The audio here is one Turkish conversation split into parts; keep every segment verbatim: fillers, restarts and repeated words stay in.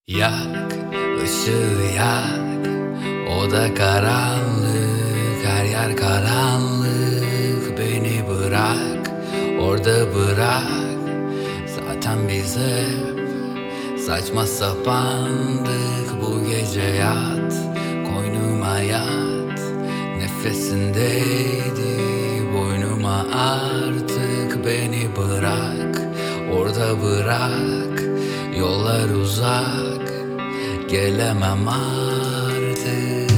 Yak, ışığı yak, oda karanlık, her yer karanlık. Beni bırak, orada bırak. Zaten biz hep saçma sapandık. Bu gece yat, koynuma yat. Nefesindeydi boynuma artık. Beni bırak, orada bırak. Yollar uzak, gelemem artık.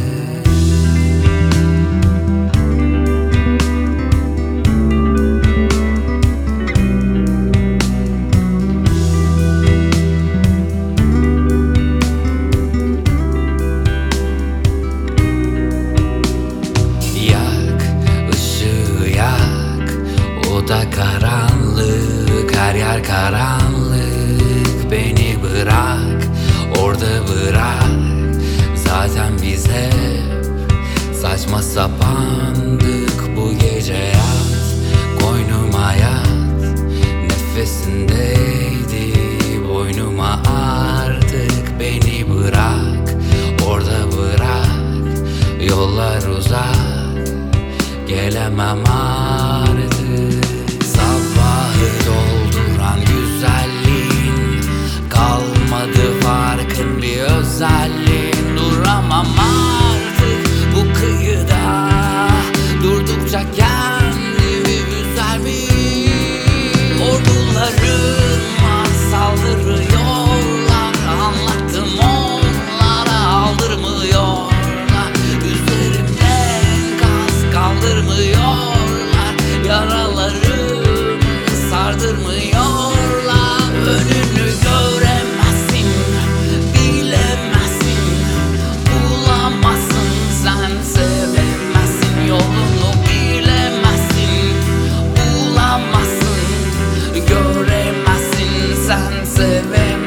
Yak, ışığı yak, oda karanlık, her yer karanlık. Beni bırak, orada bırak. Zaten biz hep saçma sapandık. Bu gece yat, koynuma yat. Nefesindeydi boynuma artık. Beni bırak, orada bırak. Yollar uzak, gelemem artık. Sabahı dolduran güzelliğin kalmadı, farkın bir özelliğin. Duramam artık bu kıyıda, durdukça kendimi üzer miyim? Ordularım var, saldırıyorlar. Anlattım onlara, aldırmıyorlar. Üzerimden gaz kaldırmıyorlar. Yaralarımı sardırmıyorlar. Önünü göremezsin, bilemezsin, bulamazsın, sen sevemezsin. Yolunu bilemezsin, bulamazsın, göremezsin, sen sevemezsin.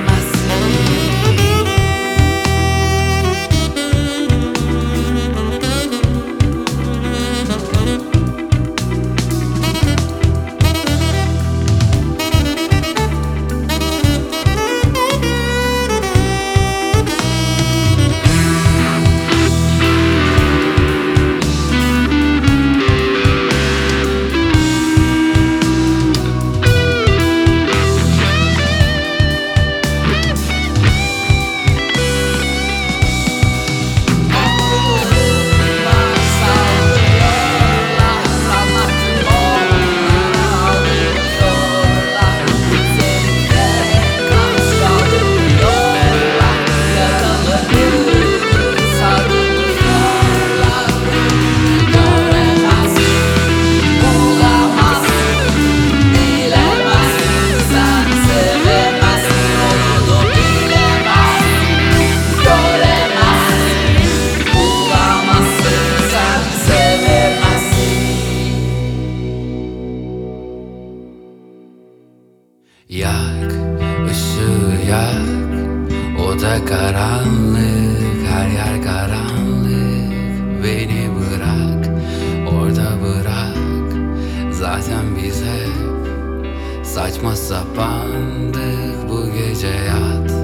Yak, ışığı yak, oda karanlık, her yer karanlık. Beni bırak, orada bırak. Zaten biz hep saçma sapandık. Bu gece yat,